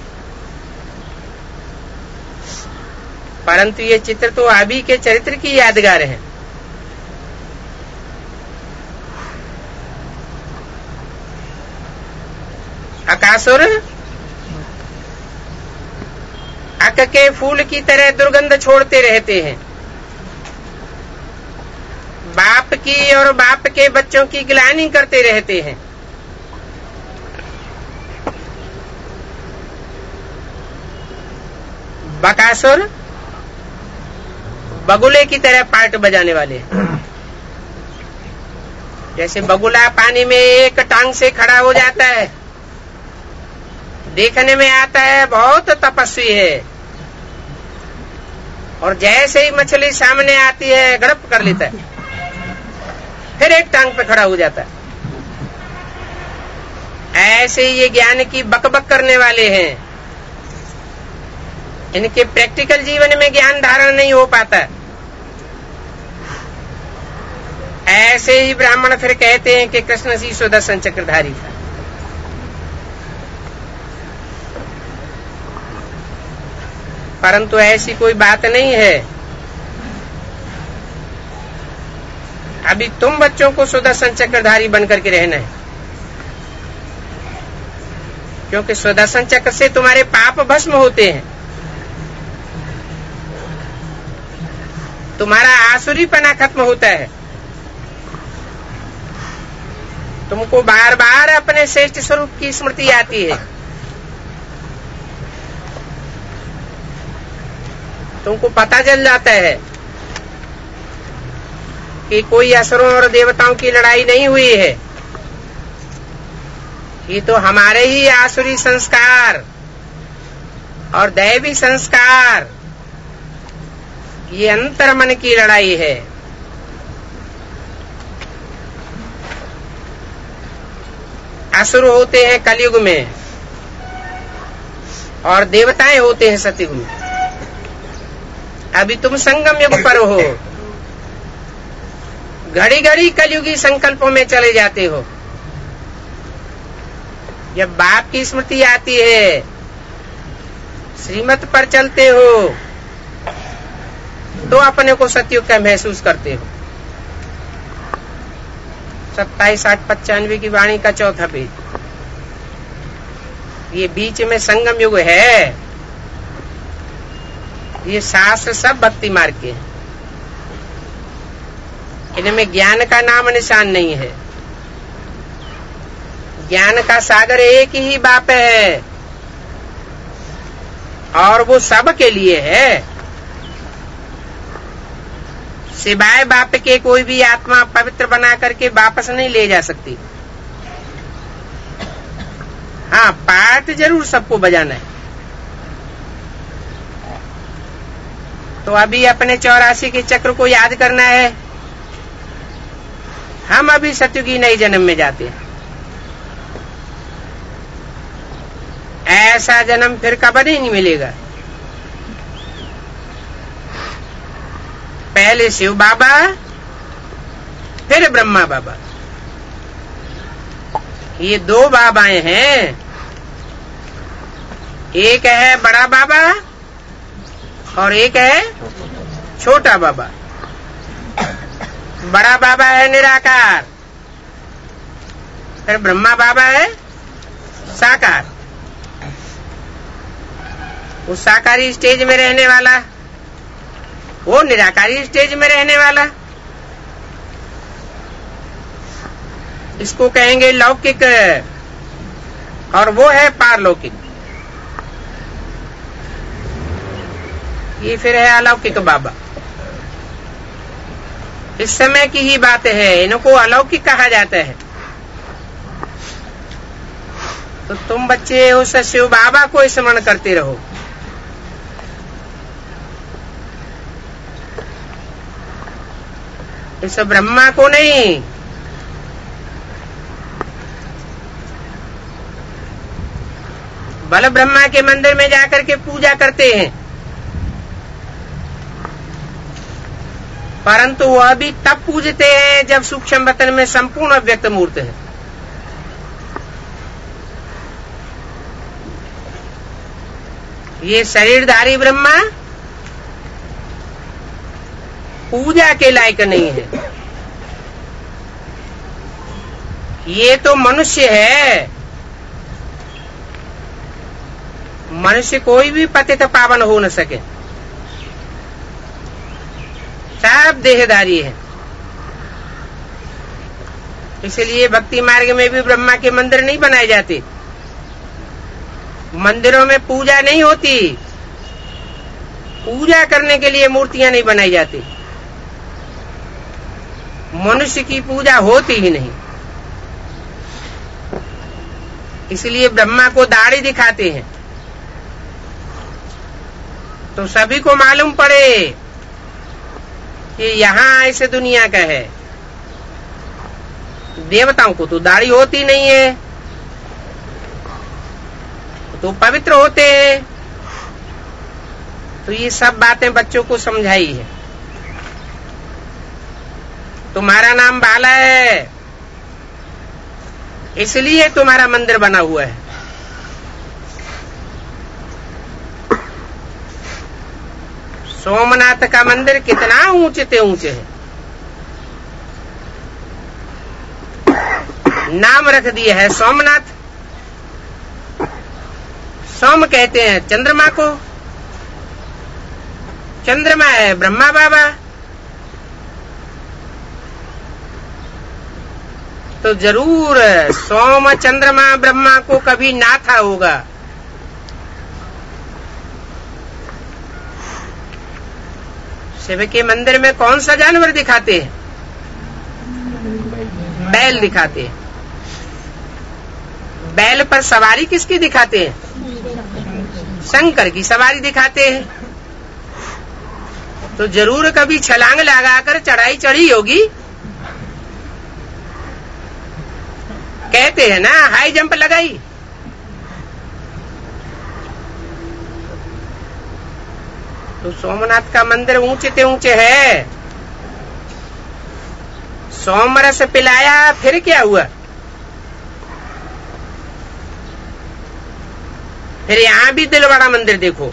परंतु ये चित्र तो अभी के चरित्र की यादगार है। अकासुर अक के फूल की तरह दुर्गंध छोड़ते रहते हैं। बाप की और बाप के बच्चों की गिलानी करते रहते हैं। बकासुर बगुले की तरह पार्ट बजाने वाले हैं। जैसे बगुला पानी में एक टांग से खड़ा हो जाता है, देखने में आता है बहुत तपस्वी है, और जैसे ही मछली सामने आती है गड़प कर लेता है, फिर एक टांग पे खड़ा हो जाता है। ऐसे ही ये ज्ञान की बकबक करने वाले हैं। इनके प्रैक्टिकल जीवन में ज्ञान धारण नहीं हो पाता। ऐसे ही ब्राह्मण फिर कहते हैं कि कृष्ण जी सुदर्शन चक्रधारी था। परंतु ऐसी कोई बात नहीं है। अभी तुम बच्चों को सुदर्शन चक्रधारी बनकर के रहना है, क्योंकि सुदर्शन चक्र से तुम्हारे पाप भस्म होते हैं, तुम्हारा आसुरीपना खत्म होता है, तुमको बार बार अपने श्रेष्ठ स्वरूप की स्मृति आती है, तुमको पता चल जाता है कि कोई असुरों और देवताओं की लड़ाई नहीं हुई है, ये तो हमारे ही आसुरी संस्कार और दैवी संस्कार, ये अंतर मन की लड़ाई है। असुर होते हैं कलयुग में और देवताएं होते हैं सतयुग में। अभी तुम संगम युग पर हो, घड़ी घड़ी कलयुगी संकल्पों में चले जाते हो। जब बाप की स्मृति आती है, श्रीमत पर चलते हो, तो अपने को सतयुग का महसूस करते हो। सत्ताईस आठ पचानवे की वाणी का चौथा पेज। ये बीच में संगम युग है। ये शास्त्र सब भक्ति मार्ग के हैं, इनमें ज्ञान का नाम निशान नहीं है। ज्ञान का सागर एक ही बाप है और वो सब के लिए है। सिवाय बाप के कोई भी आत्मा पवित्र बना करके वापस नहीं ले जा सकती। हाँ, पाठ जरूर सबको बजाना है। तो अभी अपने चौरासी के चक्र को याद करना है। हम अभी सतयुगी नए जन्म में जाते हैं। ऐसा जन्म फिर कभी नहीं मिलेगा। पहले शिव बाबा, फिर ब्रह्मा बाबा, ये दो बाबाएं हैं। एक है बड़ा बाबा और एक है छोटा बाबा। बड़ा बाबा है निराकार, फिर ब्रह्मा बाबा है साकार। वो साकारी स्टेज में रहने वाला, वो निराकारी स्टेज में रहने वाला। इसको कहेंगे लौकिक, और वो है पारलौकिक। ये फिर है अलौकिक बाबा। इस समय की ही बात है, इनको अलौकिक कहा जाता है। तो तुम बच्चे उस शिव बाबा को स्मरण करते रहो। इस ब्रह्मा को नहीं, बल ब्रह्मा के मंदिर में जाकर के पूजा करते हैं, परंतु वह भी तब पूजते हैं जब सूक्ष्म वतन में संपूर्ण अव्यक्त मूर्त है। ये शरीरधारी ब्रह्मा पूजा के लायक नहीं है। ये तो मनुष्य है। मनुष्य कोई भी पतित पावन हो न सके, सब देहधारी है। इसलिए भक्ति मार्ग में भी ब्रह्मा के मंदिर नहीं बनाए जाते, मंदिरों में पूजा नहीं होती, पूजा करने के लिए मूर्तियां नहीं बनाई जाती, मनुष्य की पूजा होती ही नहीं। इसलिए ब्रह्मा को दाढ़ी दिखाते हैं तो सभी को मालूम पड़े कि यहाँ ऐसे दुनिया का है। देवताओं को तो दाढ़ी होती नहीं है, तो पवित्र होते हैं। तो ये सब बातें बच्चों को समझाई है। तुम्हारा नाम बाला है, इसलिए तुम्हारा मंदिर बना हुआ है। सोमनाथ का मंदिर कितना ऊंचे ते ऊंचे है, नाम रख दिया है सोमनाथ। सोम कहते हैं चंद्रमा को, चंद्रमा है ब्रह्मा बाबा। तो जरूर सोम चंद्रमा ब्रह्मा को कभी नाथा होगा। शिव के मंदिर में कौन सा जानवर दिखाते हैं? बैल दिखाते हैं। बैल पर सवारी किसकी दिखाते हैं? शंकर की सवारी दिखाते हैं। तो जरूर कभी छलांग लगाकर चढ़ाई चढ़ी होगी। कहते हैं ना हाई जंप लगाई। तो सोमनाथ का मंदिर ऊंचे ते ऊंचे है। सोमरस पिलाया फिर क्या हुआ? फिर यहां भी दिलवाड़ा मंदिर देखो,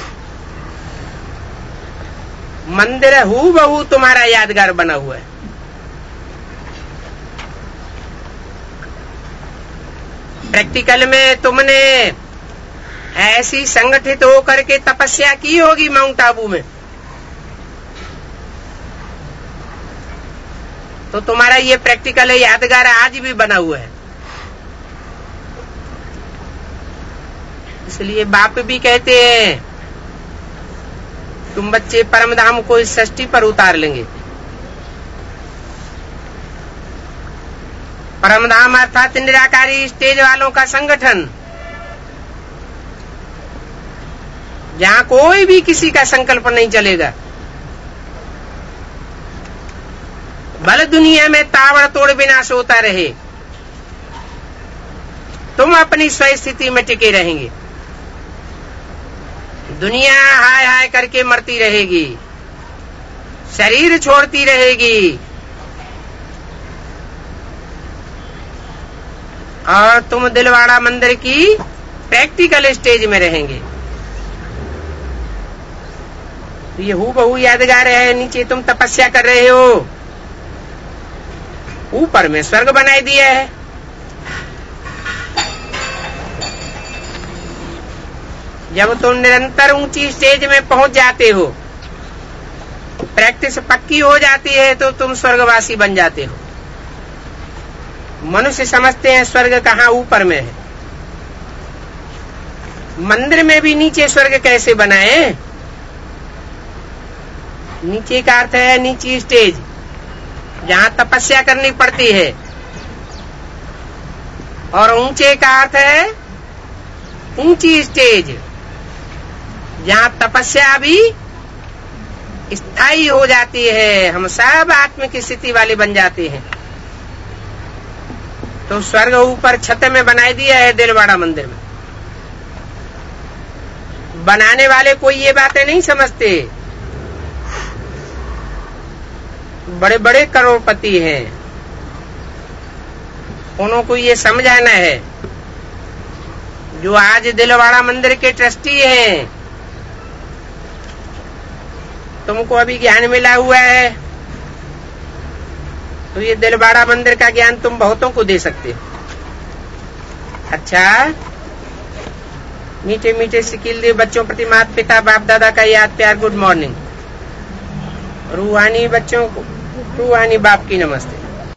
मंदिर हूबहू तुम्हारा यादगार बना हुआ है। प्रैक्टिकल में तुमने ऐसी संगठित होकर के तपस्या की होगी माउंट आबू में, तो तुम्हारा ये प्रैक्टिकल यादगार आज भी बना हुआ है। इसलिए बाप भी कहते हैं तुम बच्चे परमधाम को इस षष्ठी पर उतार लेंगे। परमधाम अर्थात निराकारी स्टेज वालों का संगठन, जहां कोई भी किसी का संकल्प नहीं चलेगा। भले दुनिया में ताबड़तोड़ विनाश होता रहे, तुम अपनी स्वस्थिति में टिके रहेंगे। दुनिया हाय हाय करके मरती रहेगी, शरीर छोड़ती रहेगी, और तुम दिलवाड़ा मंदिर की प्रैक्टिकल स्टेज में रहेंगे। ये हूबहू यादगार है। नीचे तुम तपस्या कर रहे हो, ऊपर में स्वर्ग बनाई दिया है। जब तुम निरंतर ऊंची स्टेज में पहुंच जाते हो, प्रैक्टिस पक्की हो जाती है, तो तुम स्वर्गवासी बन जाते हो। मनुष्य समझते हैं स्वर्ग कहाँ ऊपर में है। मंदिर में भी नीचे स्वर्ग कैसे बनाए? नीचे का अर्थ है नीची स्टेज, जहाँ तपस्या करनी पड़ती है, और ऊंचे का अर्थ है ऊंची स्टेज, जहाँ तपस्या भी स्थायी हो जाती है, हम सब आत्म की स्थिति वाले बन जाते हैं। तो स्वर्ग ऊपर छत में बनाई दिया है दिलवाड़ा मंदिर में। बनाने वाले कोई ये बातें नहीं समझते, बड़े बड़े करोड़पति हैं, उनको ये समझाना है। जो आज दिलवाड़ा मंदिर के ट्रस्टी हैं, तुमको अभी ज्ञान मिला हुआ है, तो ये दिलवाड़ा मंदिर का ज्ञान तुम बहुतों को दे सकते हो। अच्छा, मीठे मीठे सिकिल दे बच्चों प्रति माता पिता बाप दादा का याद प्यार गुड मॉर्निंग। रूहानी बच्चों को रूहानी बाप की नमस्ते।